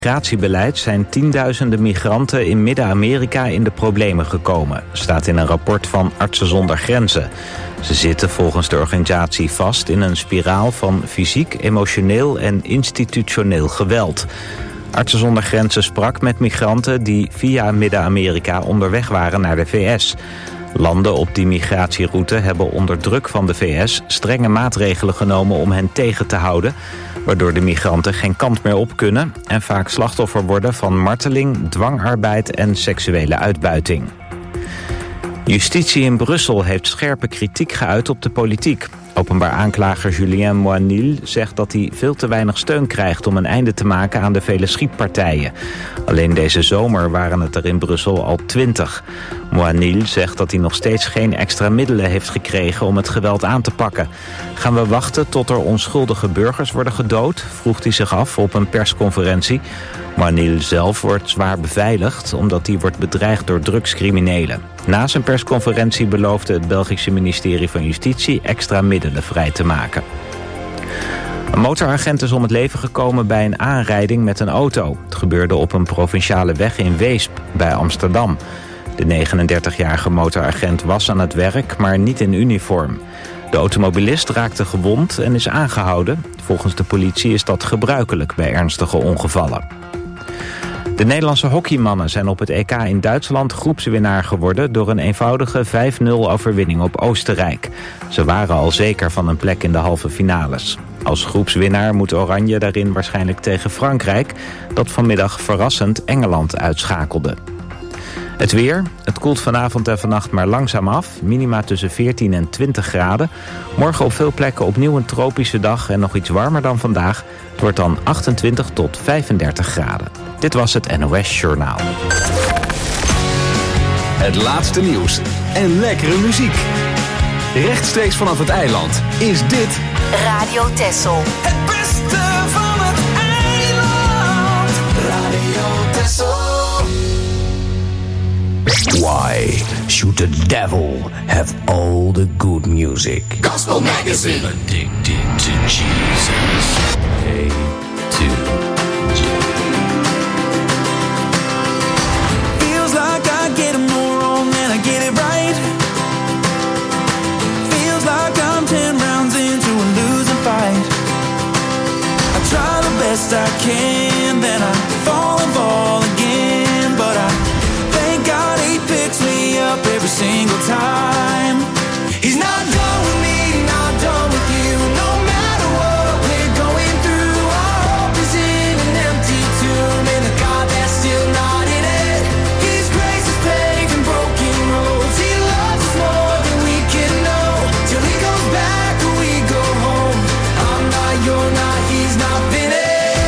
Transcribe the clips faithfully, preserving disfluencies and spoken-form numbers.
migratiebeleid zijn tienduizenden migranten in Midden-Amerika in de problemen gekomen, staat in een rapport van Artsen zonder Grenzen. Ze zitten volgens de organisatie vast in een spiraal van fysiek, emotioneel en institutioneel geweld. Artsen zonder Grenzen sprak met migranten die via Midden-Amerika onderweg waren naar de V S. Landen op die migratieroute hebben onder druk van de V S strenge maatregelen genomen om hen tegen te houden, waardoor de migranten geen kant meer op kunnen en vaak slachtoffer worden van marteling, dwangarbeid en seksuele uitbuiting. Justitie in Brussel heeft scherpe kritiek geuit op de politiek. Openbaar aanklager Julien Moinil zegt dat hij veel te weinig steun krijgt om een einde te maken aan de vele schietpartijen. Alleen deze zomer waren het er in Brussel al twintig. Moinil zegt dat hij nog steeds geen extra middelen heeft gekregen om het geweld aan te pakken. Gaan we wachten tot er onschuldige burgers worden gedood? Vroeg hij zich af op een persconferentie. Moinil zelf wordt zwaar beveiligd omdat hij wordt bedreigd door drugscriminelen. Na zijn persconferentie beloofde het Belgische ministerie van Justitie extra middelen vrij te maken. Een motoragent is om het leven gekomen bij een aanrijding met een auto. Het gebeurde op een provinciale weg in Weesp bij Amsterdam. De negenendertigjarige motoragent was aan het werk, maar niet in uniform. De automobilist raakte gewond en is aangehouden. Volgens de politie is dat gebruikelijk bij ernstige ongevallen. De Nederlandse hockeymannen zijn op het E K in Duitsland groepswinnaar geworden door een eenvoudige vijf nul overwinning op Oostenrijk. Ze waren al zeker van een plek in de halve finales. Als groepswinnaar moet Oranje daarin waarschijnlijk tegen Frankrijk, dat vanmiddag verrassend Engeland uitschakelde. Het weer. Het koelt vanavond en vannacht maar langzaam af. Minima tussen veertien en twintig graden. Morgen op veel plekken opnieuw een tropische dag en nog iets warmer dan vandaag. Het wordt dan achtentwintig tot vijfendertig graden. Dit was het N O S Journaal. Het laatste nieuws en lekkere muziek. Rechtstreeks vanaf het eiland is dit Radio Texel. Het beste van het eiland. Radio Texel. Why should the devil have all the good music? Gospel Magazine. Addicted to Jesus. A to G. Feels like I get it more wrong than I get it right. Feels like I'm ten rounds into a losing fight. I try the best I can, then I fall and fall again, but I picks me up every single time. He's not done with me, not done with you. No matter what we're going through, our hope is in an empty tomb, and the God that's still not in it. His grace is paving broken roads. He loves us more than we can know. Till he goes back or we go home. I'm not, you're not, he's not finished.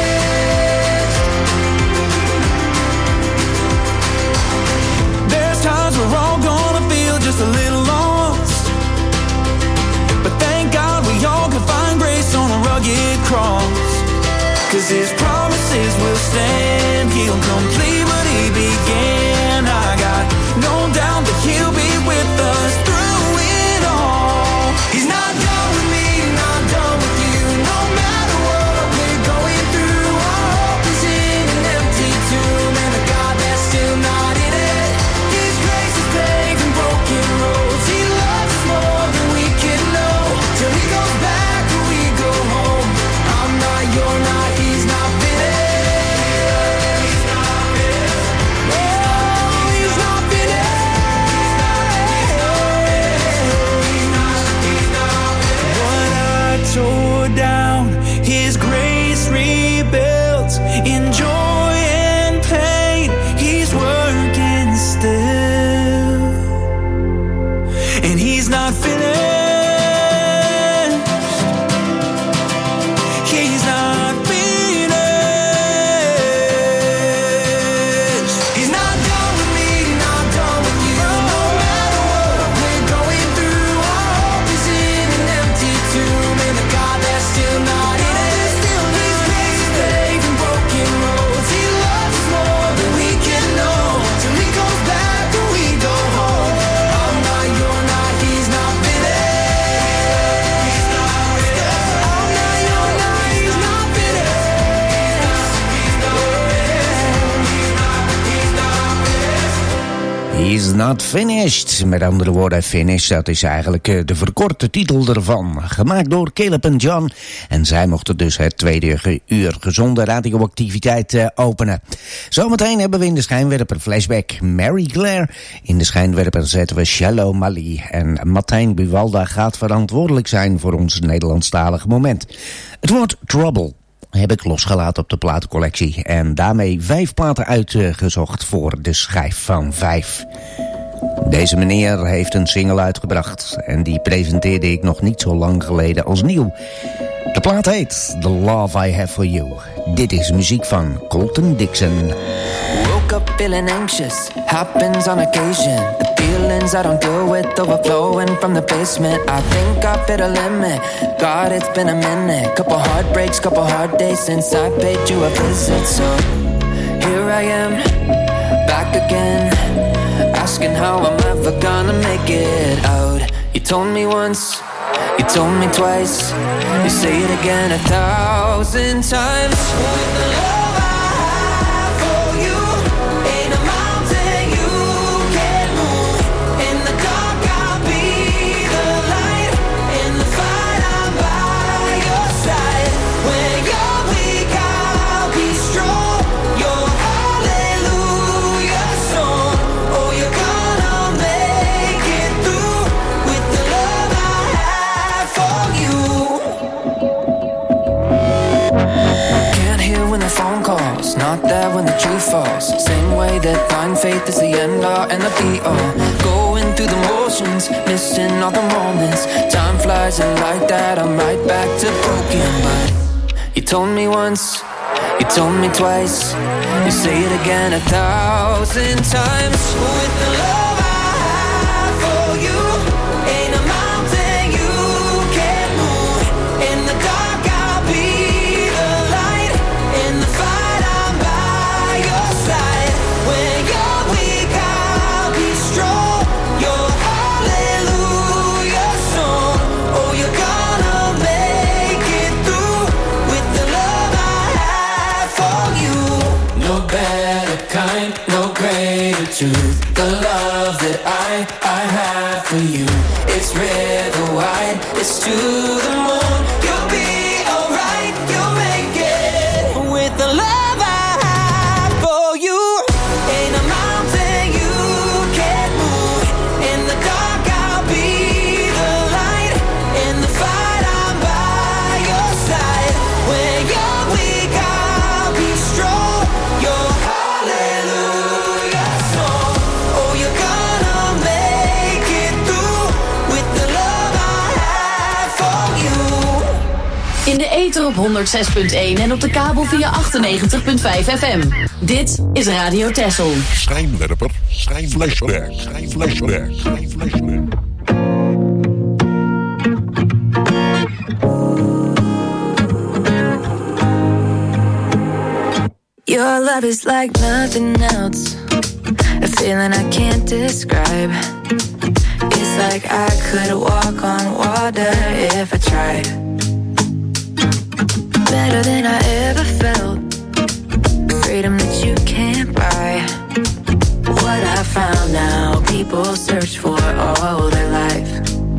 We're all gonna feel just a little lost, but thank God we all can find grace on a rugged cross. Cause his promises will stand. He'll complete what he began. I got no doubt that he'll be with us through it all. He's not done with me, not done with you. No matter what we're going through, our hope is in an empty tomb, and a God that's still not in it. His grace is paving broken roads. He loves us more than we can know. Till he goes back or we go home. I'm not, you're not, he's not. He's not finished. Met andere woorden, finish, dat is eigenlijk de verkorte titel ervan. Gemaakt door Caleb en John. En zij mochten dus het tweede uur gezonde radioactiviteit openen. Zometeen hebben we in de schijnwerper flashback Mary Claire. In de schijnwerper zetten we Shallow Mali. En Martijn Buwalda gaat verantwoordelijk zijn voor ons Nederlandstalige moment. Het woord Trouble heb ik losgelaten op de platencollectie. En daarmee vijf platen uitgezocht voor de schijf van vijf. Deze meneer heeft een single uitgebracht. En die presenteerde ik nog niet zo lang geleden als nieuw. De plaat heet The Love I Have For You. Dit is muziek van Colton Dixon. Woke up feeling anxious, happens on occasion. The feelings I don't deal with overflowing from the basement. I think I've hit a limit, God it's been a minute. Couple heartbreaks, couple hard days since I paid you a visit. So here I am, back again, asking how I'm ever gonna make it out. You told me once, you told me twice, you say it again a thousand times. With the love I have for you, ain't a mountain you can't move. In the dark I'll be the light, in the fight I'm by your side. When you're weak I'll be strong, your hallelujah song. Oh, you're gonna make it through with the love I have for you. Can't hear when the phone calls, not there when the truth falls. Same way that blind faith is the end all and the be all. Going through the motions, missing all the moments. Time flies and like that I'm right back to broken. But you told me once, you told me twice, you say it again a thousand times. With the love I have for you, ain't a mountain you can't move. In the dark I'll be the light, in the fight I'm by your side. When you're weak I'll be strong, your hallelujah song. Oh, you're gonna make it through with the love I have for you. No better kind, no greater truth. The love that I, I have for you. It's river wide, it's to the moon. You'll be alright, you'll make it. With the love I have for you, ain't a mountain you can't move. In the dark I'll be the light, in the fight I'm by your side. When you're weak I'll be strong, your hallelujah song. Oh, you're gonna make it through with the love I have for you. In de ether op honderd zes punt één en op de kabel via achtennegentig punt vijf F M. Dit is Radio Texel. Schijnwerper, schijnflashback, schijnflashback, schijnflashback. Your love is like nothing else, a feeling I can't describe. It's like I could walk on water if I tried. Better than I ever felt, freedom that you can't buy. What I found now, people search for all their life.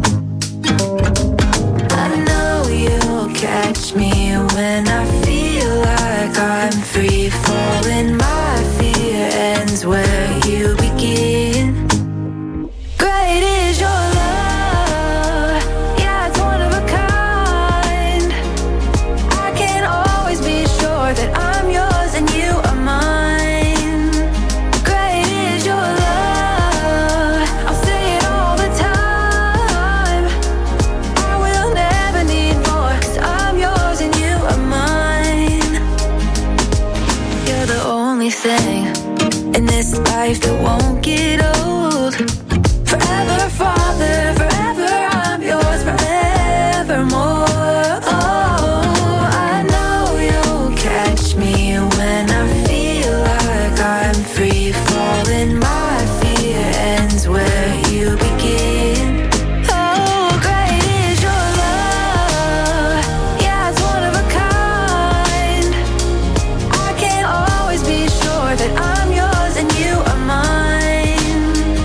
I know you'll catch me when I feel like I'm free falling. My fear ends where you begin. Great is your love, yeah, it's one of a kind. I can always be sure that I'm yours and you are mine. Great is your love, I'll say it all the time. I will never need more, 'cause I'm yours and you are mine. You're the only thing in this life that won't get old. Forever, Father, forever I'm yours, forevermore. Oh, I know you'll catch me when I feel like I'm free falling. My fear ends where you begin. Oh, great is your love, yeah, it's one of a kind. I can always be sure that I'm yours and you are mine.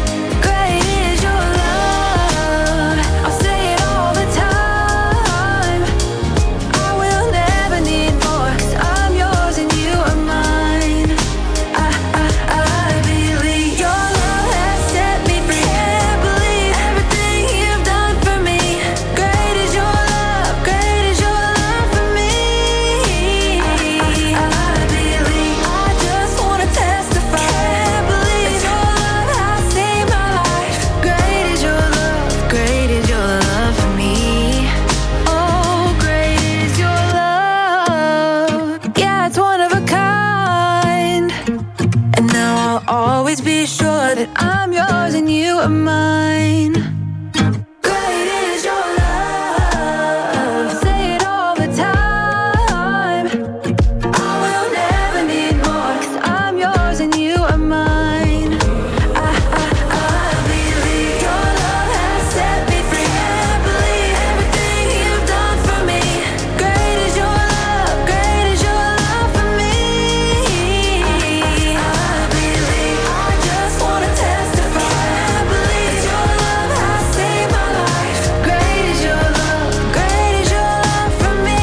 always be sure that I'm yours and you are mine. Great is your love, say it all the time. I will never need more, 'cause I'm yours and you are mine. I, I, I believe your love has set me free. I believe everything you've done for me. Great is your love, great is your love for me. I, I, I believe, I just wanna testify. I believe your love has saved my life. Great is your love, great is your love for me.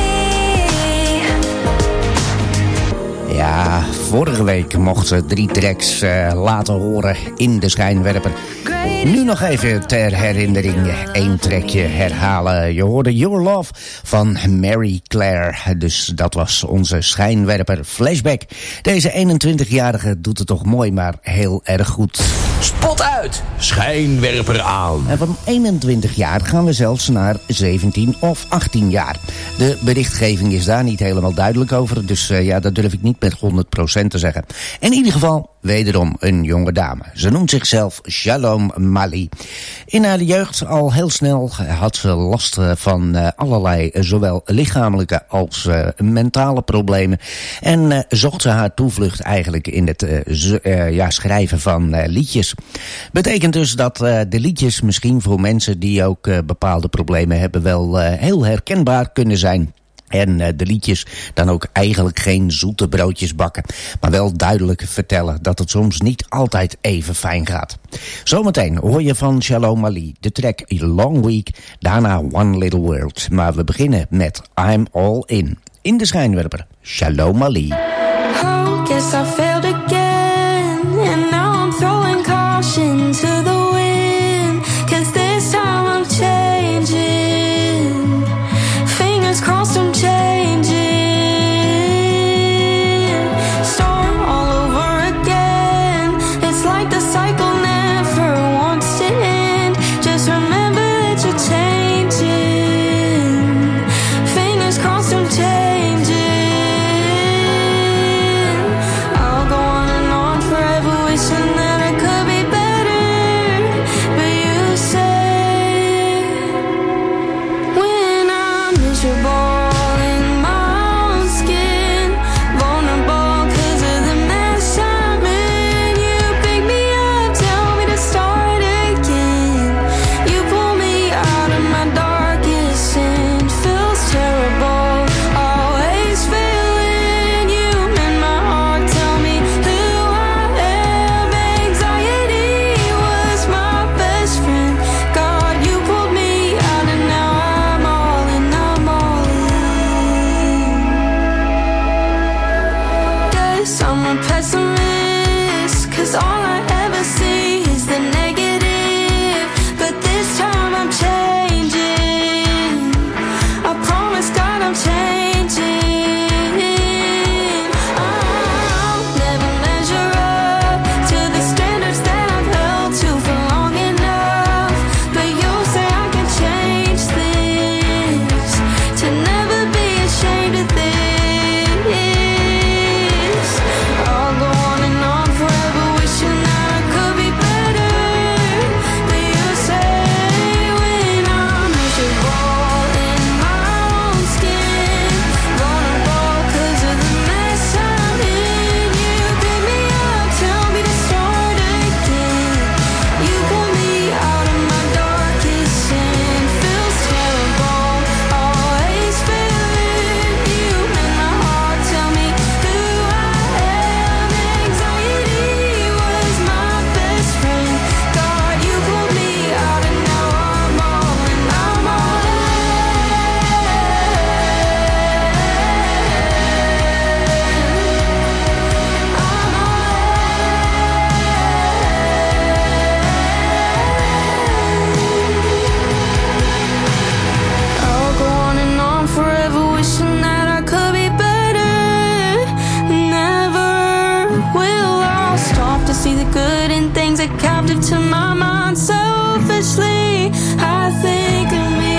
Ja, vorige week mocht ze drie tracks uh, laten horen in de schijnwerper. Nu nog even ter herinnering één trekje herhalen. Je hoorde Your Love van Mary Claire. Dus dat was onze schijnwerper Flashback. Deze eenentwintigjarige doet het toch mooi, maar heel erg goed. Spot uit, schijnwerper aan. En van eenentwintig jaar gaan we zelfs naar zeventien of achttien jaar. De berichtgeving is daar niet helemaal duidelijk over. Dus uh, ja, dat durf ik niet met honderd procent te zeggen. In ieder geval, wederom een jonge dame. Ze noemt zichzelf Shalom Mali. In haar jeugd al heel snel had ze last van uh, allerlei uh, zowel lichamelijke als uh, mentale problemen. En uh, zocht ze haar toevlucht eigenlijk in het uh, z- uh, ja, schrijven van uh, liedjes. Betekent dus dat uh, de liedjes misschien voor mensen die ook uh, bepaalde problemen hebben wel uh, heel herkenbaar kunnen zijn. En uh, de liedjes dan ook eigenlijk geen zoete broodjes bakken, maar wel duidelijk vertellen dat het soms niet altijd even fijn gaat. Zometeen hoor je van Shalom Mali de track Long Week, daarna One Little World. Maar we beginnen met I'm All In. In de schijnwerper, Shalom Mali. Oh, guess I failed again, and now I'm throwing caution to the wind, 'cause this time I'm changing. Fingers crossed I'm changing. Start all over again. It's like the cycle never wants to end. Just remember that you're changing. Fingers crossed I'm changing. I'll go on and on forever wishing that I could be better. But you say when I'm miserable in my own skin, vulnerable 'cause of the mess I'm in, you pick me up, tell me to start again. You pull me out of my darkest sin. Feels terrible, always failing. You mend my heart, tell me who I am. Anxiety was my best friend. God, you pulled me out and now I'm all in, I'm all in. Guess I'm a pessimist, 'cause all I ever see is the negative. But this time I'm changing. I promise God I'm changing. I'll never measure up to the standards that I've held to for long enough. But you'll say I can change this, to never be ashamed of this. I'll go on and on forever wishing that I could be better. But you say when I'm miserable in my own skin, vulnerable 'cause of the mess I'm in, you pick me up, tell me to start again. You pull me out of my darkest sin. Feels terrible, always failing. You mend my heart, tell me who I am. Anxiety was my best friend. God, you pulled me out and now I'm all in, I'm all in. I'll go on and on forever wishing that I could be better. Never will I stop to see the good in things that captive to my mind. Selfishly, I think of me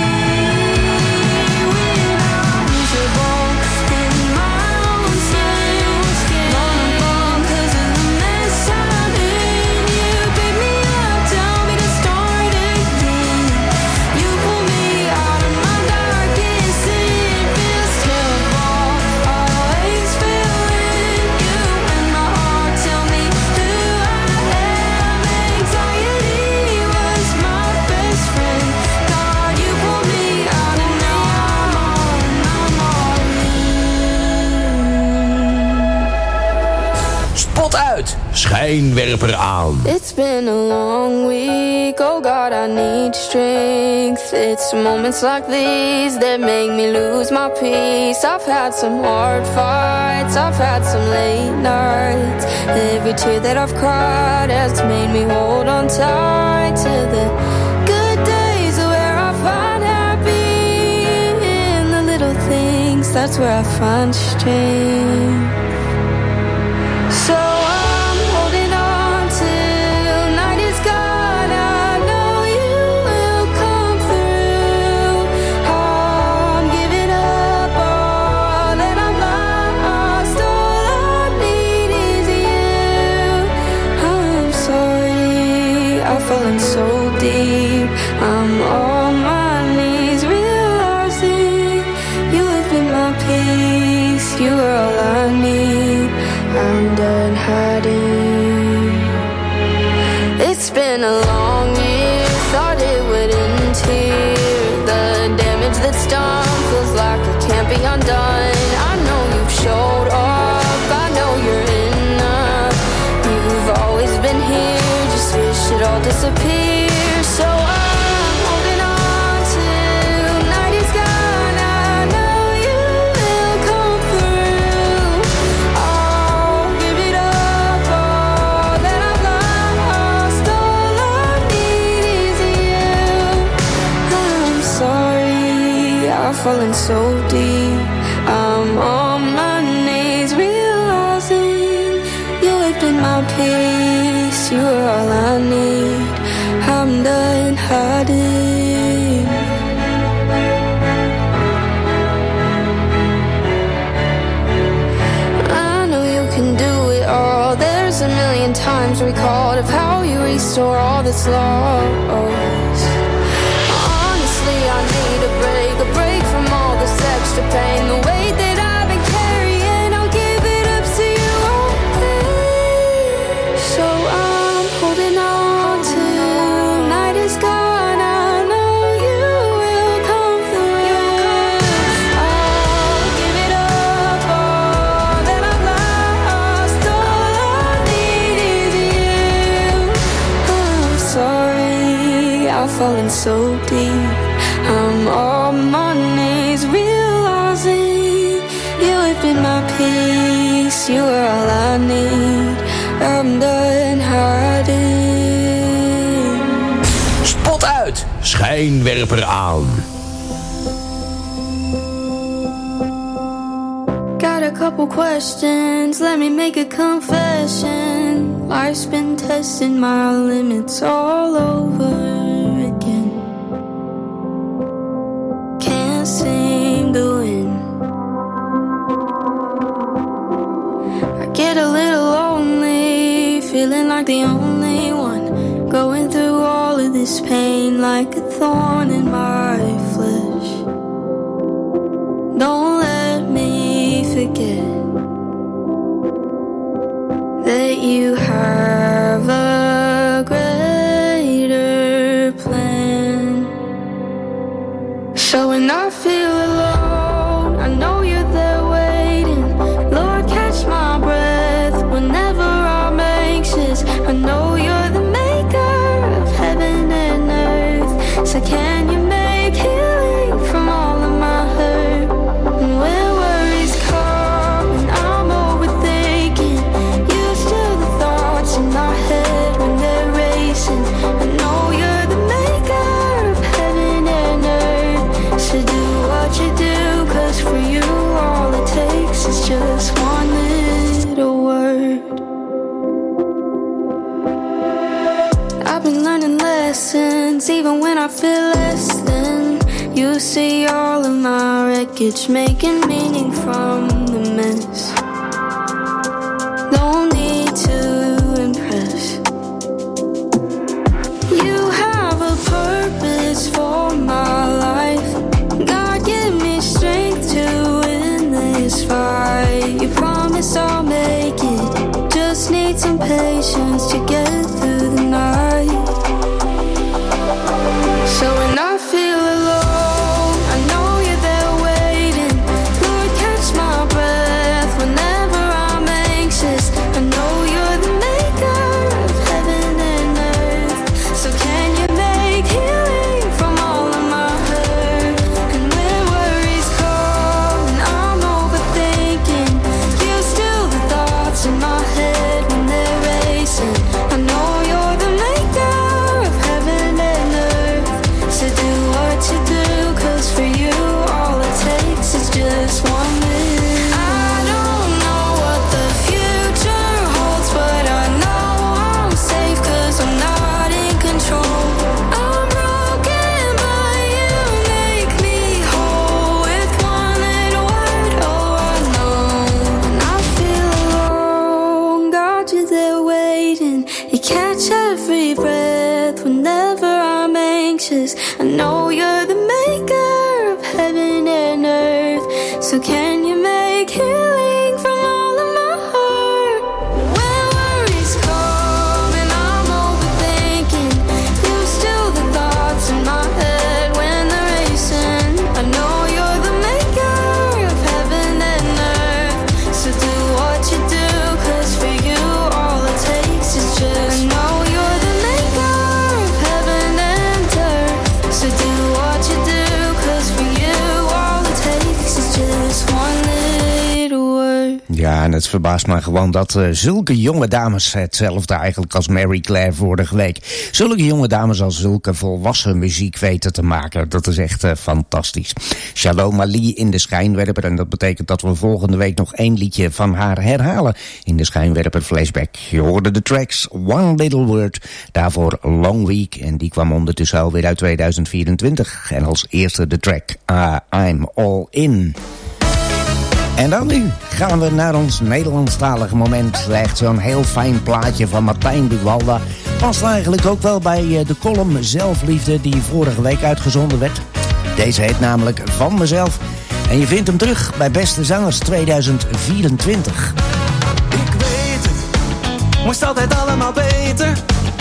when I'm miserable in my own skin, vulnerable 'cause of the mess I'm uit, schijnwerper aan. It's been a long week, oh God, I need strength. It's moments like these that make me lose my peace. I've had some hard fights, I've had some late nights. Every tear that I've cried has made me hold on tight to the good days where I find happy in the little things. That's where I find strength. So I'm holding on till night is gone. I know you will come through. I'm giving up all that I've lost. All I need is you. I'm sorry, I've fallen so deep. I'm on my knees realizing you have been my peace. You are all I need. I'm done hiding. It's been a long year, thought it would end here. The damage that's done feels like it can't be undone. I know you've showed up, I know you're enough. You've always been here, just wish it all disappeared. So I'm holding on till night is gone. I know you will come through. I'll give it up, all that I've lost. All I need is you. I'm sorry, I've fallen so deep. I'm on my knees realizing you have been my peace. You are all I need. I'm done hiding. I know you can do it all. There's a million times recalled of how you restore all that's lost. Honestly, I need a break, a break from all this extra pain. The weight that I've been carrying, I'll give it up so you okay. So I'm holding on till night is gone. I know you will come through. I'll give it up, all that I've lost. All I need is you. I'm sorry, I've fallen so deep. I'm on my knees realizing you have been my peace. You are all I need. I'm done hiding. Spot uit, schijnwerper aan. Got a couple questions, let me make a confession. Life's been testing my limits all over again. Can't seem to win. I get a little lonely, feeling like the only one, going through all of this pain like a thorn in my flesh. Don't let me forget that you have a greater plan. So when I feel alone, I know you're there waiting. Lord, catch my breath whenever I'm anxious. I know you're the maker of heaven and earth. So can you make healing from all of my hurt? And when worries come and I'm overthinking, you still the thoughts in my head when they're racing. I know you're the maker of heaven and earth. So do what you do, 'cause for you all it takes is just one little word. I've been learning lessons even when I feel less than. You see all of my wreckage, making meaning from the mess. Don't need to impress. You have a purpose for my life. God, give me strength to win this fight. You promised I'll make it. Just need some patience to get through the night. So when I feel alone, I know you're there waiting. Lord, catch my breath whenever I'm anxious. I know you're the You catch every breath whenever I'm anxious. I know you're the maker of heaven and earth. So can you make healing from all of my hurt? When worries come and I'm overthinking, you still the thoughts in my head when they're racing. I know you're the maker of heaven and earth. So do what you do, 'cause for you all it takes is just. I know you're the maker of heaven and earth. So do what you do, 'cause for you all it takes is just one little word. Ja, en het verbaast me gewoon dat uh, zulke jonge dames, hetzelfde eigenlijk als Mary Claire vorige week, zulke jonge dames als zulke volwassen muziek weten te maken. Dat is echt uh, fantastisch. Shalom Ali in de Schijnwerper, en dat betekent dat we volgende week nog één liedje van haar herhalen in de Schijnwerper Flashback. Je hoorde de tracks One Little Word, daarvoor Long Week, en die kwam ondertussen alweer uit tweeduizend vierentwintig. En als eerste de track uh, I'm All In. En dan nu gaan we naar ons Nederlandstalige moment. Echt zo'n heel fijn plaatje van Martijn Buwalda. Past eigenlijk ook wel bij de column Zelfliefde die vorige week uitgezonden werd. Deze heet namelijk Van Mezelf. En je vindt hem terug bij Beste Zangers tweeduizend vierentwintig. Ik weet het, moest altijd allemaal beter.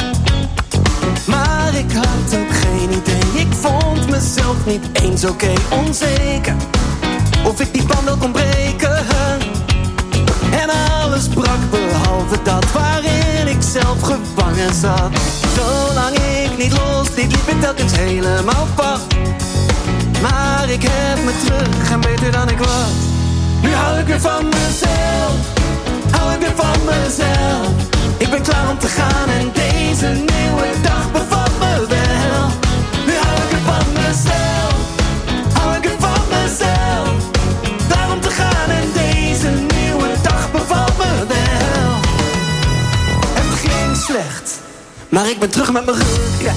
Maar ik had ook geen idee. Ik vond mezelf niet eens oké, okay, onzeker. Of ik die band wel kon breken. En alles brak behalve dat waarin ik zelf gevangen zat. Zolang ik niet losliet, liep ik telkens helemaal vast. Maar ik heb me terug en beter dan ik was. Nu hou ik weer van mezelf. Hou ik weer van mezelf. Ik ben klaar om te gaan en deze nieuwe dag bevalt me wel. Nu hou ik weer van mezelf. Hou ik weer van mezelf. Klaar om te gaan en deze nieuwe dag bevalt me wel. Het ging slecht, maar ik ben terug met mijn rug, ja.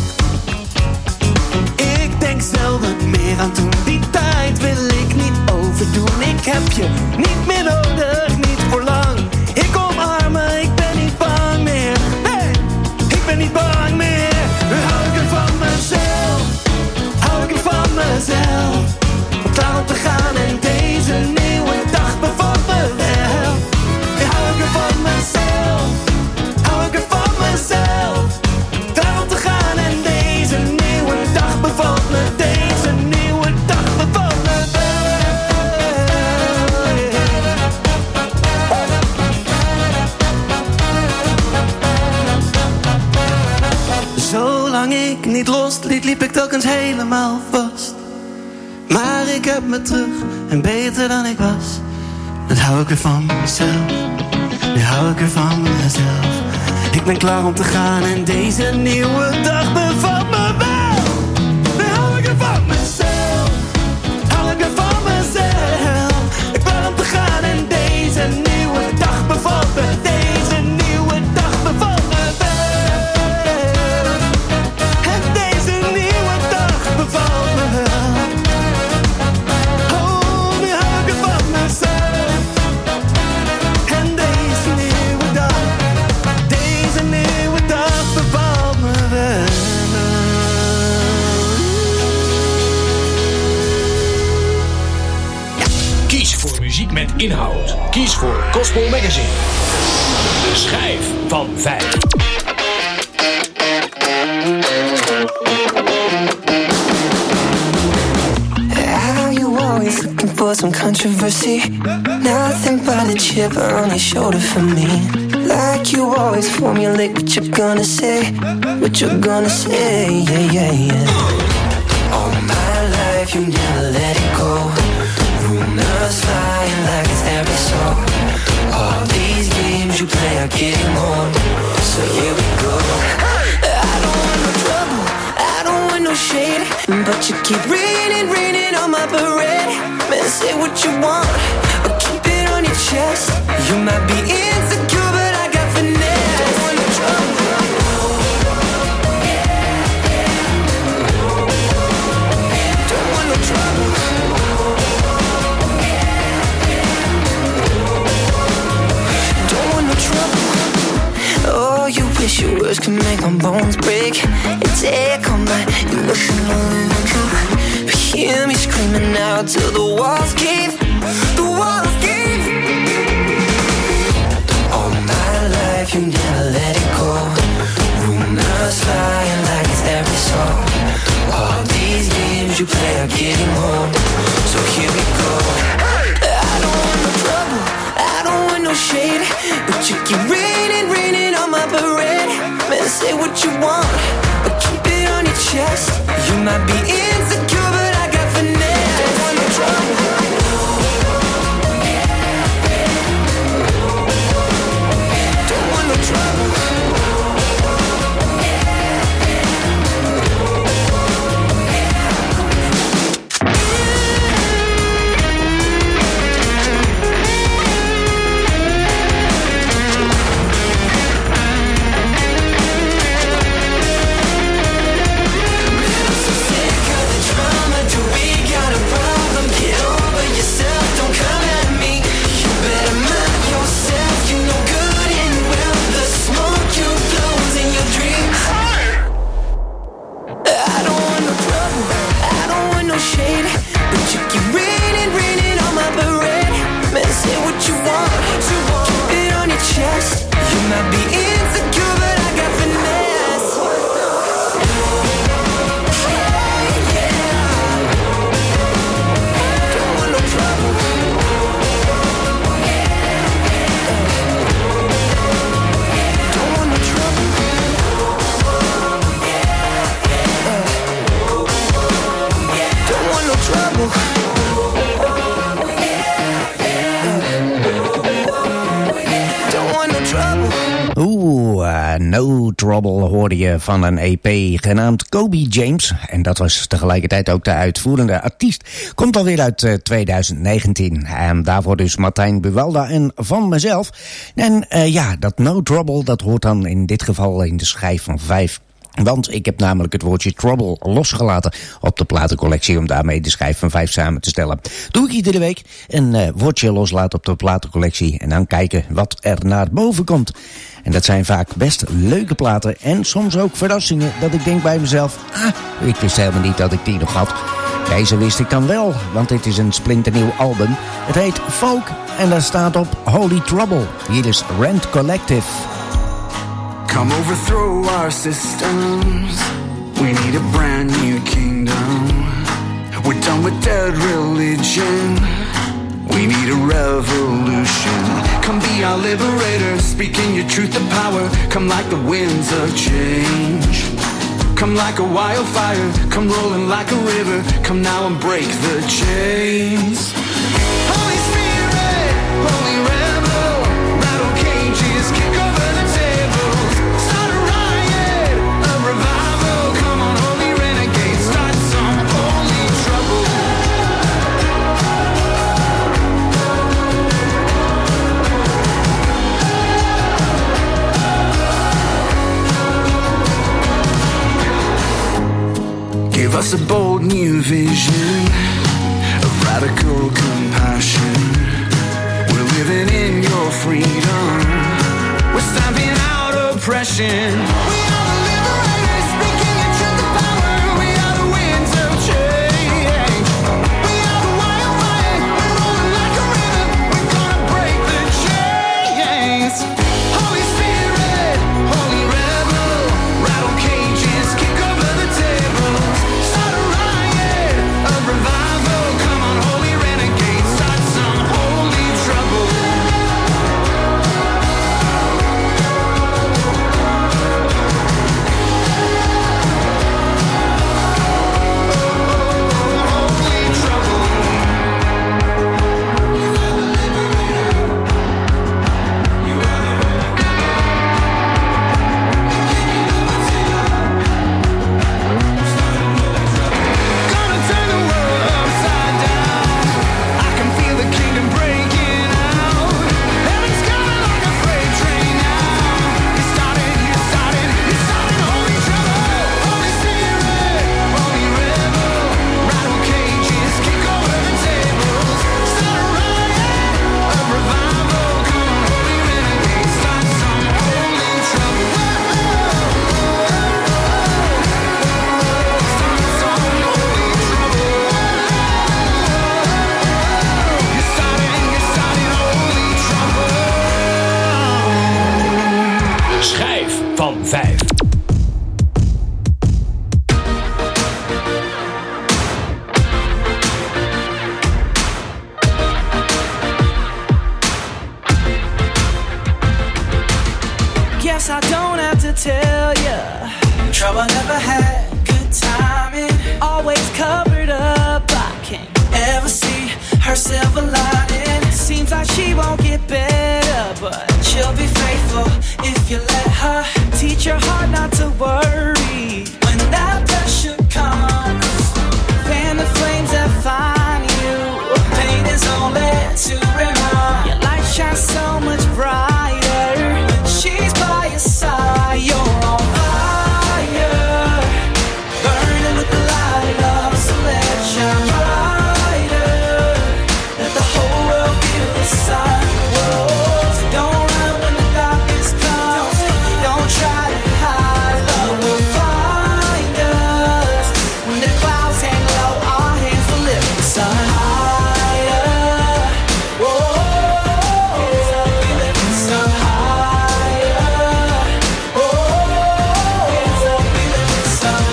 Ik denk zelden meer aan toen. Die tijd wil ik niet overdoen. Ik heb je niet meer nodig, niet voor lang. Ik omarmen, ik ben niet bang meer. Nee, ik ben niet bang meer. Nu hou ik er van mezelf. Hou ik er van mezelf. Om klaar om te gaan en deze nieuwe dag bevalt me wel. Nu hou ik er van mezelf. Hou ik er van mezelf. Klaar om te gaan en deze nieuwe dag bevalt me. Deze nieuwe dag bevalt me wel. Zolang ik niet losliet, liep ik telkens helemaal vast. Maar ik heb me terug en beter dan ik was. Dan hou ik er van mezelf. Nu hou ik er van mezelf. Ik ben klaar om te gaan en deze nieuwe dag bevalt me wel. Nu hou ik er van mezelf. Hou ik er van mezelf. Ik ben klaar om te gaan en deze nieuwe dag bevalt me. Deze nieuwe dag bevalt me wel. En deze nieuwe dag bevalt me wel. Oh, nu hou ik er van mezelf. En deze nieuwe dag, deze nieuwe dag bevalt me wel. Kies voor muziek met inhoud. Kies voor Gospel Magazine. De schijf van vijf. How you always looking for some controversy? Nothing but a chip on your shoulder for me. Like you always formulate what you're gonna say. What you're gonna say, yeah, yeah, yeah. All my life you never let it go. Rumors flying like it's every song. All these games you play are getting old. So here we go. I don't want no trouble, I don't want no shade, but you keep raining, raining on my parade. Man, say what you want, but keep it on your chest. You might be insecure, but I got finesse. Don't want no trouble. Don't want no trouble. Don't want no trouble. Oh, you wish your words could make my bones break and take all my emotional energy. But hear me screaming out till the walls cave, the walls cave. All my life you never let it go. Rumors flying like it's every song. All these games you play are getting home. So here we go. I don't want no trouble, I don't want no shade, but you keep raining, raining on my parade. Man, say what you want, but keep it on your chest. You might be insecure, but I got finesse. Don't want no trouble. Don't want no trouble. No Trouble hoorde je van een E P genaamd Kobe James. En dat was tegelijkertijd ook de uitvoerende artiest. Komt alweer uit uh, twintig negentien. En daarvoor dus Martijn Buwalda en van mezelf. En uh, ja, dat No Trouble, dat hoort dan in dit geval in de schijf van vijf. Want ik heb namelijk het woordje trouble losgelaten op de platencollectie om daarmee de schijf van vijf samen te stellen. Doe ik iedere week een uh, woordje loslaten op de platencollectie en dan kijken wat er naar boven komt. En dat zijn vaak best leuke platen en soms ook verrassingen dat ik denk bij mezelf, ah, ik wist helemaal niet dat ik die nog had. Deze wist ik dan wel, want dit is een splinternieuw album. Het heet Folk en daar staat op Holy Trouble. Hier is Rent Collective. Come overthrow our systems. We need a brand new kingdom. We're done with dead religion. We need a revolution. Come be our liberator, speaking your truth and power. Come like the winds of change. Come like a wildfire, come rolling like a river. Come now and break the chains. Holy Spirit, holy rebel, rattle cages, kick over the tables. Start a riot, a revival. Come on, holy renegade, start some holy trouble. Give us a bold new vision of radical compassion. We're living in your freedom. We're stamping out oppression. We are the liberators, speaking in truth and power. We are the winds of change. We are the wildfire, we're rolling like a river. We're gonna break the chains. Holy Spirit, holy rebel, rattle cages, kick over the tables. Start a riot, a revival. Come on, holy renegade, start some holy trouble. vijf. Guess I don't have to tell ya. Trouble never had good timing. Always covered up. I can't ever see her silver lining. Seems like she won't get better, but she'll be faithful if you let her. Teach your heart not to worry when that pressure comes. Fan the flames that find you. Pain is only temporary. Your light shines so much brighter when she's by your side. You're on fire, burning with the light of love. So let it shine brighter. Let the whole world feel the sun. Whoa. So don't run when the darkness comes. Don't try to hide. Love will find us. When the clouds hang low, our hands will lift the sun higher. Whoa. We lift the sun higher. Whoa. We lift the sun.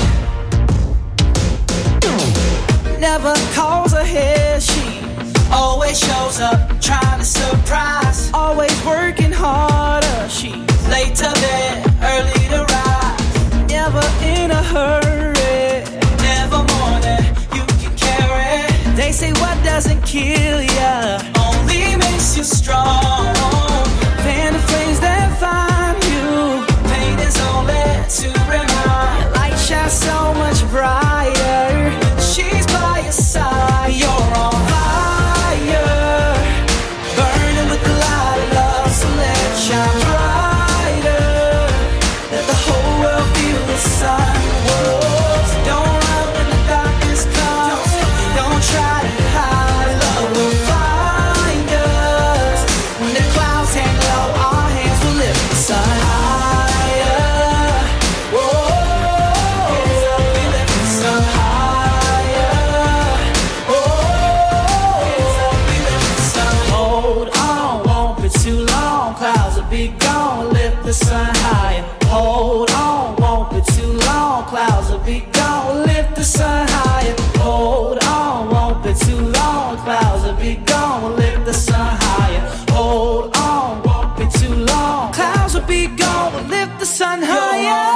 Never calls ahead, she always shows up, trying to surprise. Always working harder, she's late to bed, early to rise. Never in a hurry, never more than you can carry. They say what doesn't kill ya only makes you strong. Fan the flames that find you. Pain is only to remind. Your light shines so much brighter. She's by your side. You're on fire, burning with the light of love. So let it shine brighter. Let the whole world feel the sun. Whoa. So don't run when the darkness comes. Don't try to hide. Love will find us. When the clouds hang low, our hands will lift the sun higher. Whoa. We lift the sun higher. Whoa. We lift the sun. Hold on, won't be too long. Clouds will be gone. Lift the sun higher. Hold on, won't be too long. Clouds will be gone. Lift the sun higher. Hold on, won't be too long. Clouds will be gone. We'll lift the sun higher. Hold on, won't be too long. Clouds will be gone. We'll lift the sun higher.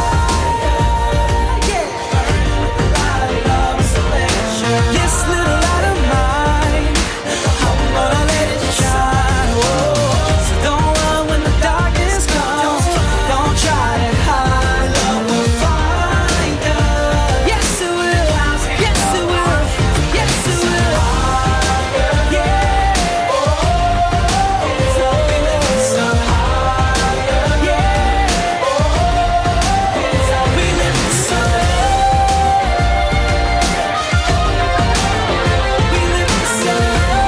This little light of mine, I'm gonna let it shine. Whoa. So don't run when the darkness comes. Don't try to hide. Love will find us. Yes it will. Yes it will. Yes it will. Yeah. So we lift the sun higher. Yeah. So we lift the sun. We lift the sun.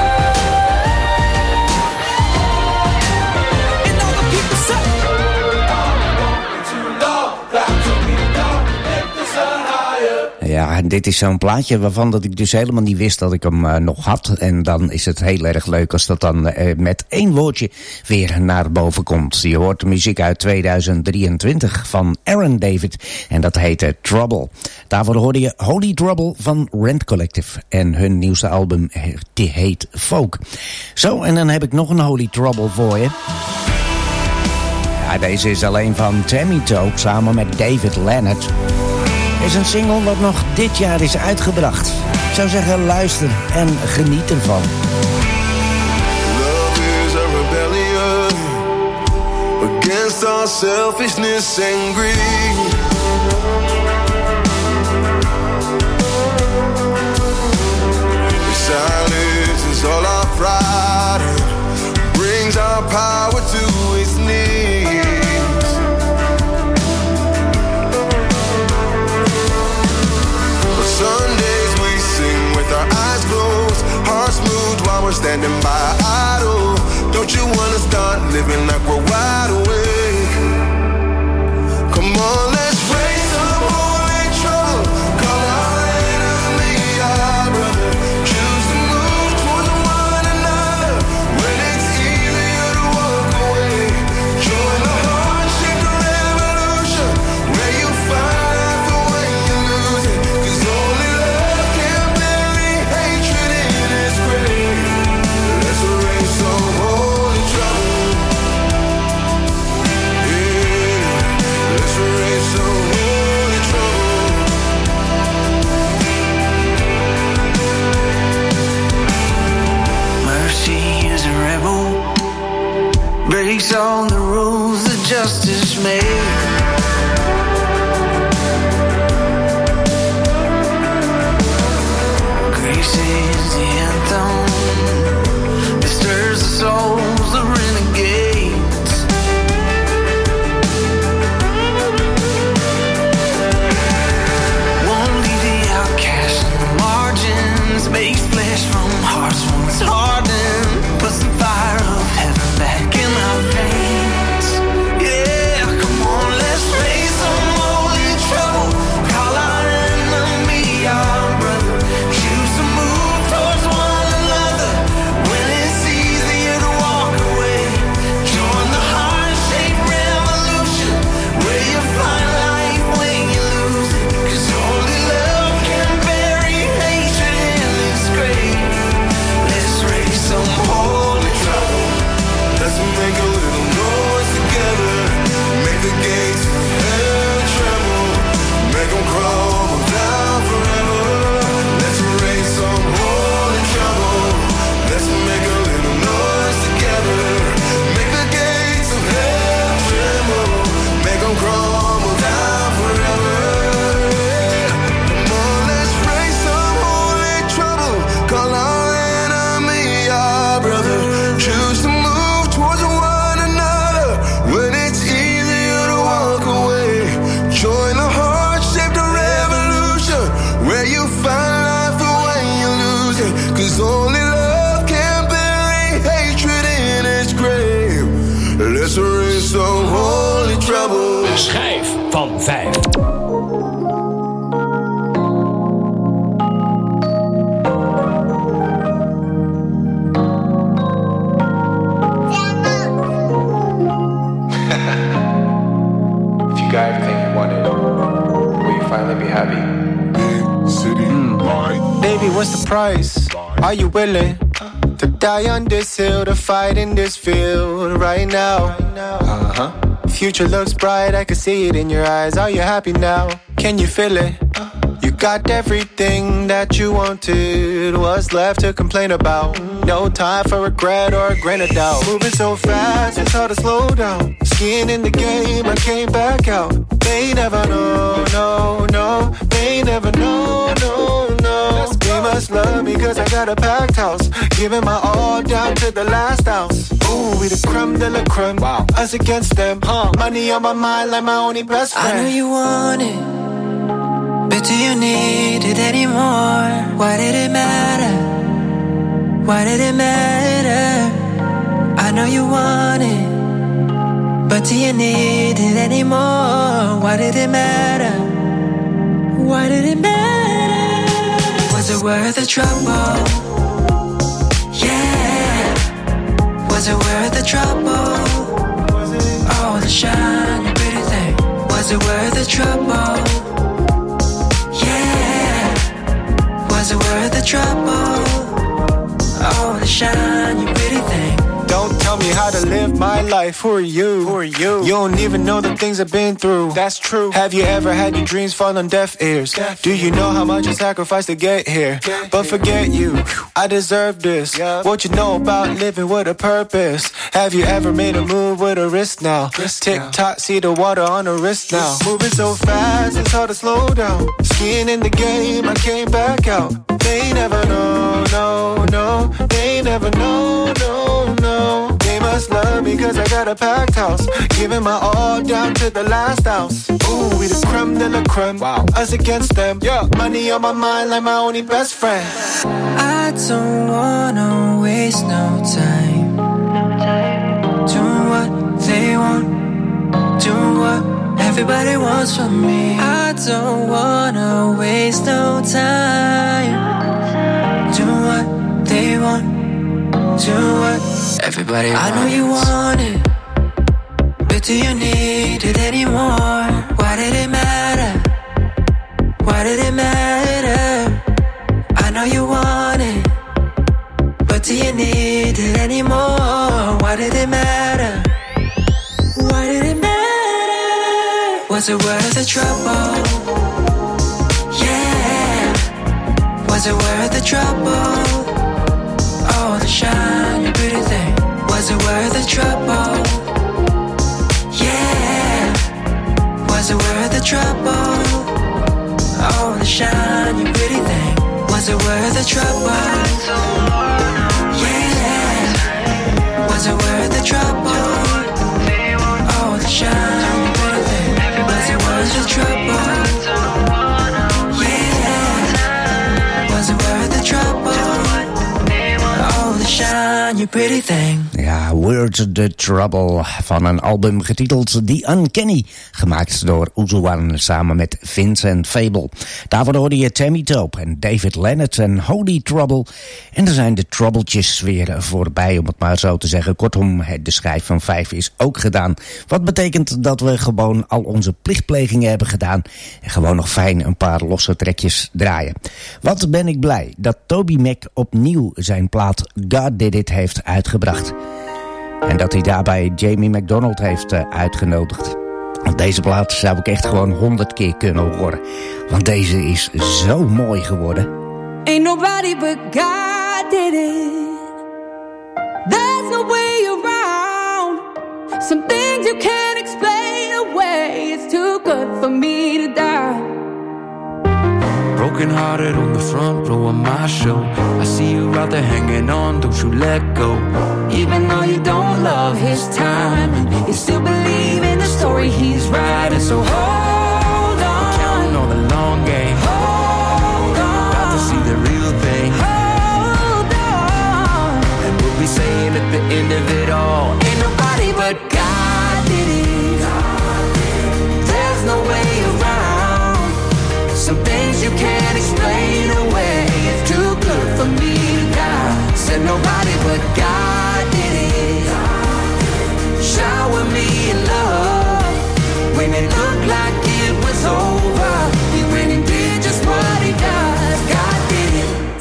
And all the people say, too long, clouds will be gone. Lift the sun higher. Ja, en dit is zo'n plaatje waarvan dat ik dus helemaal niet wist dat ik hem uh, nog had. En dan is het heel erg leuk als dat dan uh, met één woordje weer naar boven komt. Je hoort de muziek uit tweeduizend drieëntwintig van Aaron David en dat heette Trouble. Daarvoor hoorde je Holy Trouble van Rent Collective. En hun nieuwste album die heet Folk. Zo, en dan heb ik nog een Holy Trouble voor je. Ja, deze is alleen van Tammy Tope samen met David Leonard. Is een single wat nog dit jaar is uitgebracht. Ik zou zeggen, luister en geniet ervan. Love is a rebellion against our selfishness and greed. Silence is all our pride and brings our power to its knees. Sundays we sing with our eyes closed, hearts moved while we're standing by our idol. Don't you wanna start living like we're wide awake? Come on, let's raise some holy trouble. Call our enemy our brother. Choose to move towards one another when it's easier to walk away. just dismayed. Grace is the anthem that stirs the souls of renegades. Won't leave the outcast in the margins, makes flesh from hearts once hardened, puts the fire of heaven back in our veins. Yeah, come on, let's raise some holy trouble, call our enemy our brother, choose to move towards one another when it's easier to walk away. Join the heart-shaped revolution where you find life when you lose it, 'cause only love can bury hatred in its grave. Let's raise some holy trouble, let's make a little noise together, make the gates of hell tremble, make them crumble down forever. Let's raise some holy trouble, let's make a little noise together, make the gates of hell tremble, make them crumble down forever. Come on, let's raise some holy trouble, call our enemy our brother, choose to move towards one another when it's easier to walk away. Join the heart-shaped revolution where you find life when you lose it, 'cause only love can bury hatred in its grave. Let's raise some holy trouble. De schijf van vijf. If you got everything you wanted, will you finally be happy? City, light. Baby, what's the price? Are you willing to die on this hill, to fight in this field right now? Uh-huh. Future looks bright, I can see it in your eyes. Are you happy now? Can you feel it? You got everything that you wanted. What's left to complain about? No time for regret or a grain of doubt. Moving so fast, it's hard to slow down. Skin in the game, I came back out. They never know, no, no. They never know, no, no. They must love me 'cause I got a packed house, giving my all down to the last ounce. Ooh, we the creme de la creme. Wow. Us against them, huh? Money on my mind like my only best friend. I know you want it, but do you need it anymore? Why did it matter? Why did it matter? I know you want it, but do you need it anymore? Why did it matter? Why did it matter? Was it worth the trouble? Yeah. Was it worth the trouble? Oh, the shiny pretty thing. Was it worth the trouble? Yeah. Was it worth the trouble? Oh, the shiny pretty thing. Don't tell me how to live my life. Who are you? Who are you? You don't even know the things I've been through. That's true. Have you ever had your dreams fall on deaf ears? Deaf Do you know how much I sacrificed to get here? Get but forget you, I deserve this. Yep. What you know about living with a purpose? Have you ever made a move with a wrist now? Tick tock, see the water on the wrist now. Moving so fast, it's hard to slow down. Skin in the game, I came back out. They never know, no, no. They never know, no, no. They must love me 'cause I got a packed house, giving my all down to the last ounce. Ooh, we the creme de la creme. Wow. Us against them. Yeah. Money on my mind like my only best friend. I don't wanna waste no time. Doing what they want, doing what everybody wants from me. I don't wanna waste no time. Doing what they want, doing what everybody wants. I know you want it, but do you need it anymore? Why did it matter? Why did it matter? I know you want it, but do you need it anymore? Why did it matter? Why did it matter? Was it worth the trouble? Yeah. Was it worth the trouble? Oh, the shiny pretty thing. Was it worth the trouble? Yeah. trouble? All the shiny pretty thing. Was it worth the trouble? Yeah. Was it worth the trouble? All the shiny pretty thing. Was it worth the trouble? Yeah. Was it worth the trouble? All the shiny pretty thing. Ja, Worth the Trouble van een album getiteld The Uncanny, gemaakt door Uzuwan samen met Vincent Fable. Daarvoor hoorde je Tammy Tope en David Leonard en Holy Trouble. En er zijn de troubletjes weer voorbij, om het maar zo te zeggen. Kortom, de schijf van vijf is ook gedaan. Wat betekent dat we gewoon al onze plichtplegingen hebben gedaan en gewoon nog fijn een paar losse trekjes draaien. Wat ben ik blij dat Toby Mac opnieuw zijn plaat God Did It heeft uitgebracht. En dat hij daarbij Jamie McDonald heeft uh, uitgenodigd. Want deze plaat zou ik echt gewoon honderd keer kunnen horen. Want deze is zo mooi geworden. Ain't nobody but God did it. There's no way around. Some things you can't explain away. It's too good for me to die. Broken hearted on the front row of my show. I see you out there hanging on, don't you let go. Even though you don't love his timing, you still believe in the story he's writing. So hold on, counting on the long game. Hold on, about to see the real thing. Hold on, and we'll be saying at the end of it all, ain't nobody but God did it. There's no way around. Some things you can't explain away. It's too good for me to die. Said nobody but God did it. Shower me in love when it looked like it was over. He went and did just what he does. God did it.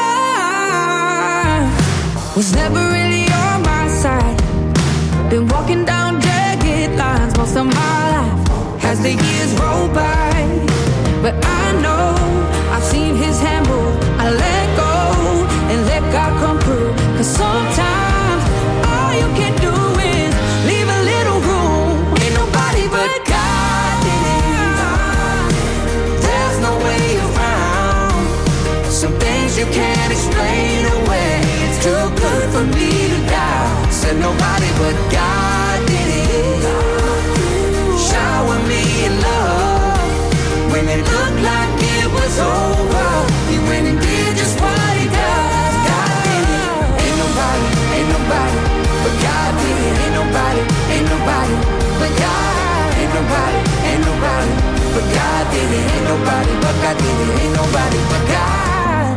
Time was never really on my side. Been walking down jagged lines most of my life as the years roll by. But I know I've seen his hand move. I let go and let God come through. Cause sometimes all you can do is leave a little room. Ain't nobody but God did it. There's no way around. Some things you can't explain away. It's too good for me to die. Said nobody but God did it. Shower me in love when it looked like it was over. He went and did just what he does. God did it. Ain't nobody, ain't nobody but God did it. Ain't nobody, ain't nobody but God. Ain't nobody, ain't nobody but God did it. Ain't nobody but God did it. Ain't nobody but God.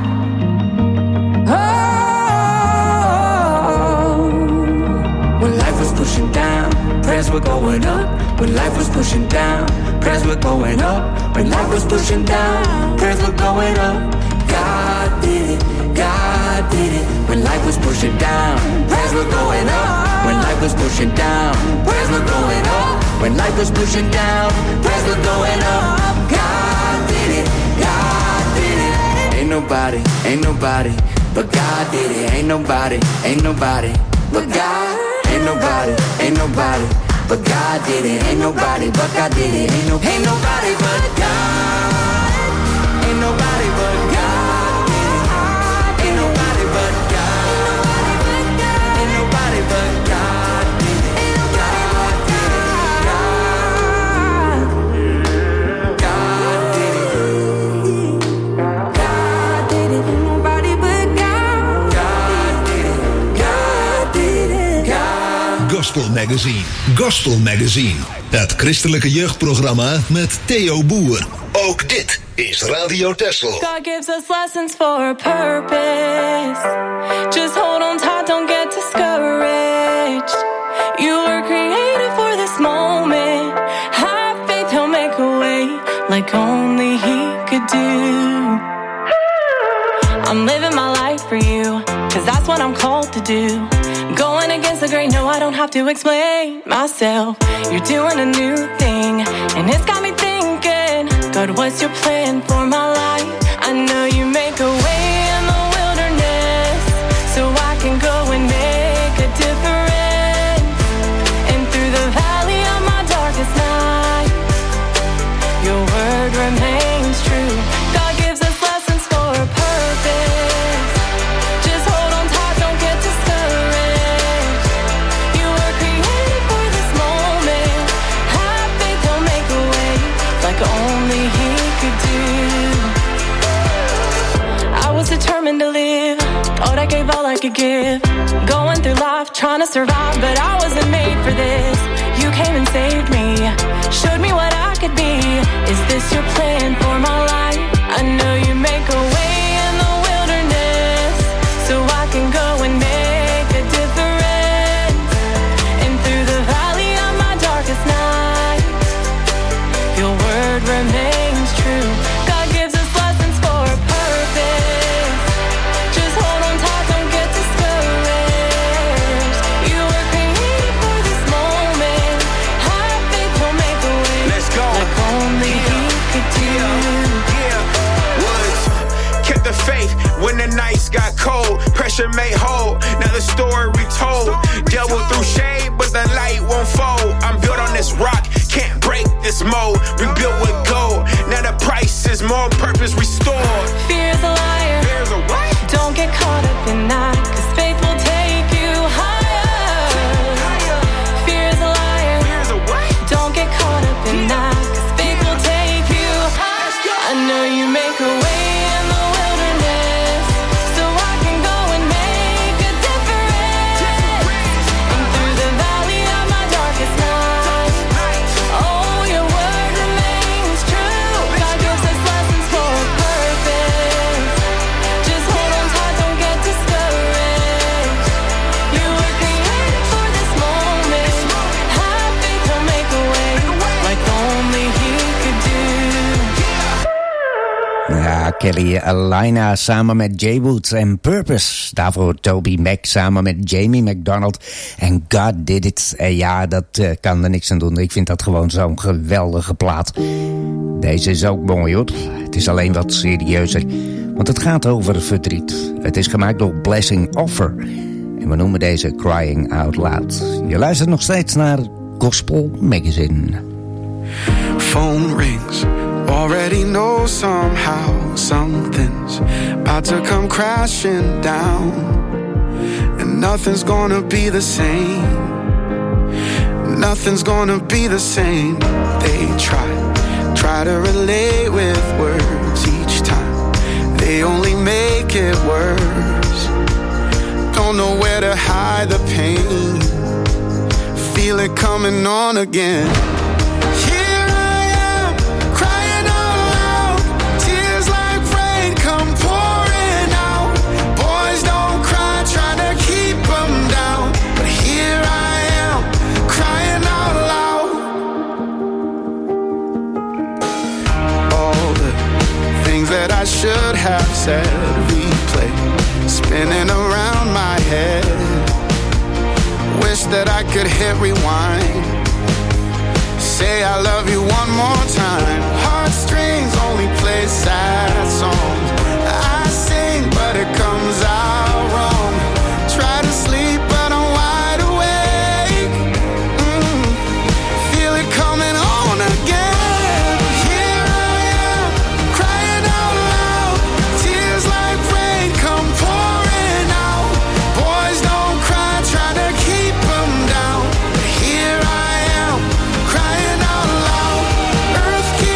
Oh, when life was pushing down, prayers were going up. When life was pushing down, prayers were going up. When life was pushing down, prayers were going up. God did it, God did it. When life was pushing down, prayers were going up. When life was pushing down, prayers were going up. When life was pushing down, prayers were going up. God did it, God did it. ain't nobody, ain't nobody but God did it. Ain't nobody, ain't nobody but God. Ain't nobody, ain't nobody but God did it. Ain't nobody but God did it. Ain't no, ain't nobody but God. Ain't nobody but God did it. Ain't nobody but God. Ain't nobody but God did it. God did it. God. God did it. God did it. Ain't nobody but God. God did it. God did it. God. Gospel Magazine. Gospel Magazine. Het christelijke jeugdprogramma met Theo Boer. Ook dit is Radio Texel. God gives us lessons for a purpose. Just hold on tight, don't get discouraged. You were created for this moment. Have faith, he'll make a way like only he could do. I'm living my life for you, cause that's what I'm called to do. Going against the grain, no, I don't have to explain myself. You're doing a new thing, and it's got me thinking, God, what's your plan for my life? I know you make a way in the wilderness, so I can go and make a difference. And through the valley of my darkest night, could give. Going through life, trying to survive, but I wasn't made for this. You came and saved me, showed me what I could be. Is this your plan for my life? I know you make a way in the wilderness, so I can go and make a difference. And through the valley of my darkest night, your word remains true. God gives us lessons for a purpose. Just hold on tight, don't get discouraged. You were created for this moment. Have faith, he'll make a way. Let's go. Like only he could do. Yeah, Woods kept the faith when the nights got cold. Pressure made whole, now the story retold. Devil through shade, but the light won't fold. I'm built on this rock, can't break this mold. We built with gold, now the price is more, purpose restored. Fear's a liar. Fear's a what? Don't get caught up in that, cause faith will take you higher. Fear's a liar. Fear's a what? Don't get caught up in that, cause faith will take you higher. I know you make a way in the wilderness, so I can go and make a difference. And through the valley of my darkest night, oh, your word remains true. God gives us lessons for a purpose. Just hold on tight, don't get discouraged. You were created for this moment. Have faith, he'll make a way, like only he could do. Ja, Kelly Alina samen met Jay Woods en Purpose. Daarvoor Toby Mac samen met Jamie McDonald en God Did It. En ja, dat uh, kan er niks aan doen. Ik vind dat gewoon zo'n geweldige plaat. Deze is ook mooi hoor. Het is alleen wat serieuzer, want het gaat over verdriet. Het is gemaakt door Blessing Offer. En we noemen deze Crying Out Loud. Je luistert nog steeds naar Gospel Magazine. Phone rings. Already know somehow something's about to come crashing down, and nothing's gonna be the same. Nothing's gonna be the same. They try, try to relate with words each time. They only make it worse. Don't know where to hide the pain. Feel it coming on again. That I should have said, replay, spinning around my head. Wish that I could hit rewind, say I love you one more time. Heartstrings only play sad songs. I sing but it comes out wrong. Try to sleep but I'm wide awake. mm. Feel it coming on again. Earth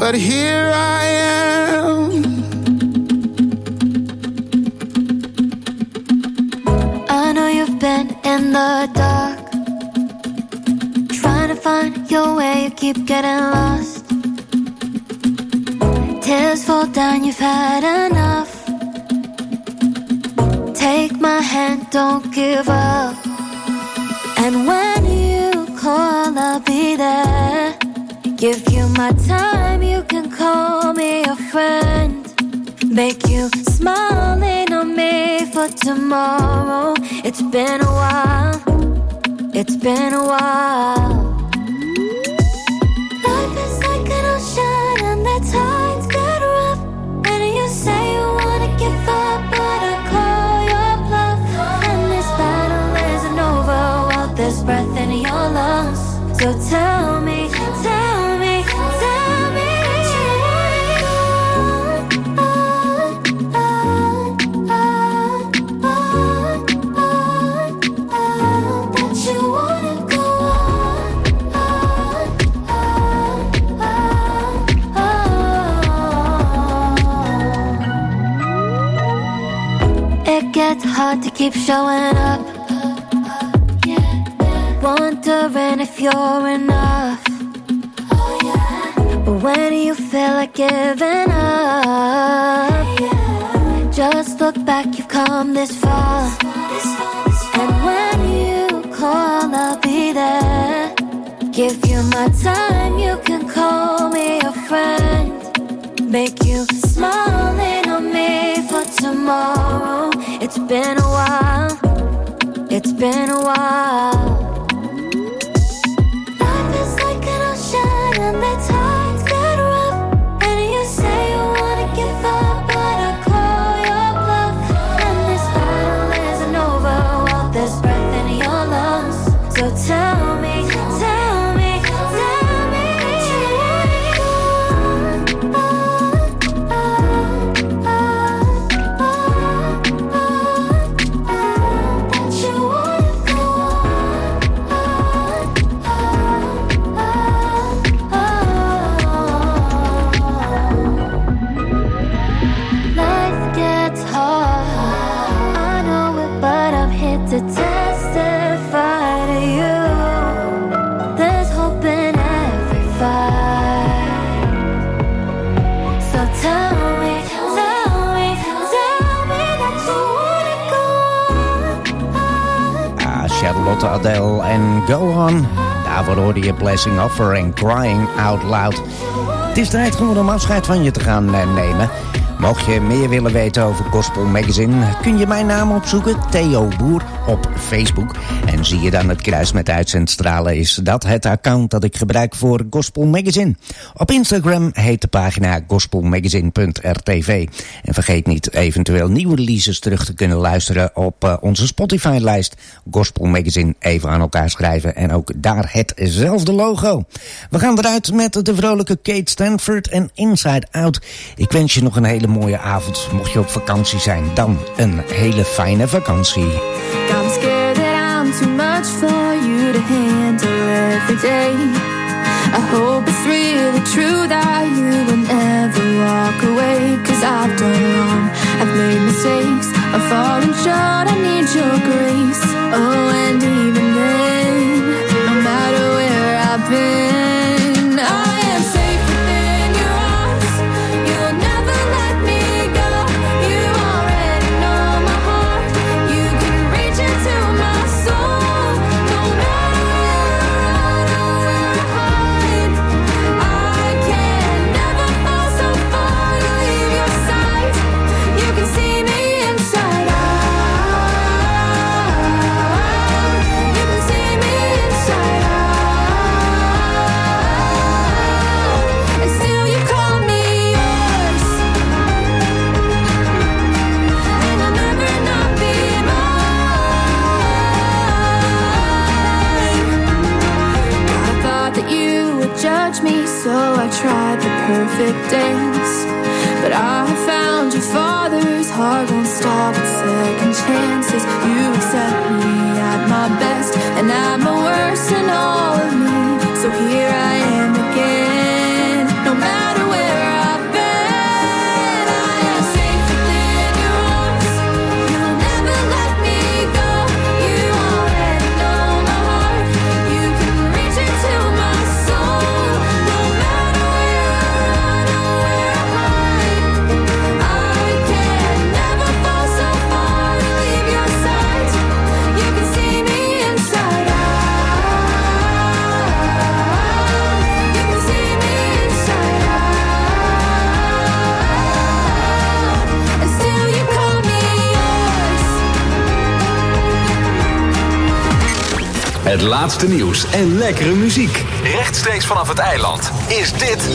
but here I am. I know you've been in the dark, trying to find your way, you keep getting lost. Tears fall down, you've had enough. Take my hand, don't give up. And when you call, I'll be there. Give you my time, you can call me a friend. Make you smile, lean on me for tomorrow. It's been a while, it's been a while. Life is like an ocean and the tides get rough. And you say you wanna give up, but I call your bluff. And this battle isn't over while there's breath in your lungs. So tell me, tell me, tell me that you wanna go on, on, on, on, on, on. That you wanna go on, on, on, on. It gets hard to keep showing up, wondering if you're enough. Oh, yeah. But when do you feel like giving up? Yeah. Just look back, you've come this far. This far, this far. And when you call, I'll be there. Give you my time, you can call me a friend. Make you smile, lean on me for tomorrow. It's been a while, it's been a while. And the tides get rough, and you say you wanna give up, but I call your bluff. And this battle isn't over while there's breath in your lungs. So tell me, tell me, tell me that you wanna go on, on, on, on, on. That you wanna go on, on, to testify to you. There's hope in every fight. So tell me, tell me, tell me that you wanna go on. Ah, Charlotte Adele en Go On. Daarvoor hoorde je Blessing Offer en Crying Out Loud. Het is tijd gewoon om afscheid van je te gaan nemen. Mocht je meer willen weten over Gospel Magazine, kun je mijn naam opzoeken, Theo Boer, op Facebook. En zie je dan het kruis met uitzendstralen, is dat het account dat ik gebruik voor Gospel Magazine. Op Instagram heet de pagina gospelmagazine punt r t v. En vergeet niet eventueel nieuwe releases terug te kunnen luisteren op uh, onze Spotify-lijst. Gospel Magazine even aan elkaar schrijven en ook daar hetzelfde logo. We gaan eruit met de vrolijke Kate Stanford en Inside Out. Ik wens je nog een hele mooie avond. Mocht je op vakantie zijn, dan een hele fijne vakantie. I'm scared that I'm too much for you to handle every day. I hope it's really true that you will never walk away. Cause I've done wrong, I've made mistakes, I've fallen short, I need your grace. Oh, and even then, no matter where I've been, I am safe within your arms. You'll never let me go. You already know my heart. You can reach into my soul. No matter where I run or where I hide, I can never fall so far to leave your side. You can see me inside out. You can see me inside out. And still you call me yours. And I'll never not be mine. I thought that you would judge me, so I tried the perfect dance. But I found your father's heart won't stop at second chances. You accept me at my best and at my worst and all of me. So here I am again. No matter where Het laatste nieuws en lekkere muziek. Rechtstreeks vanaf het eiland is dit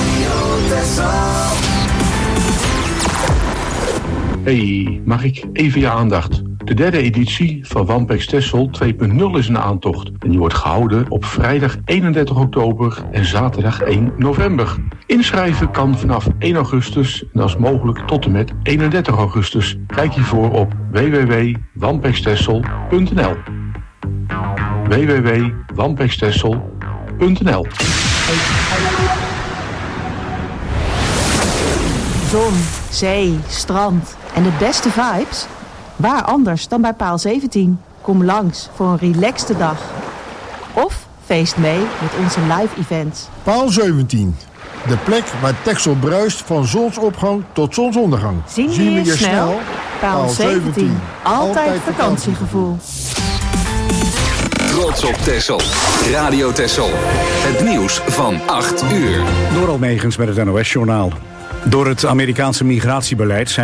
Hey, mag ik even je aandacht? De derde editie van Wampex Texel twee punt nul is in aantocht. En die wordt gehouden op vrijdag eenendertig oktober en zaterdag één november. Inschrijven kan vanaf één augustus en dat is mogelijk tot en met eenendertig augustus. Kijk hiervoor op w w w punt wampex texel punt n l w w w punt wampex texel punt n l Zon, zee, strand en de beste vibes? Waar anders dan bij Paal zeventien? Kom langs voor een relaxte dag. Of feest mee met onze live events. Paal zeventien. De plek waar Texel bruist van zonsopgang tot zonsondergang. Zien we je snel? Paal zeventien. Altijd vakantiegevoel. Trots op Texel. Radio Texel. Het nieuws van acht uur. Door Almegens met het N O S-journaal. Door het Amerikaanse migratiebeleid zijn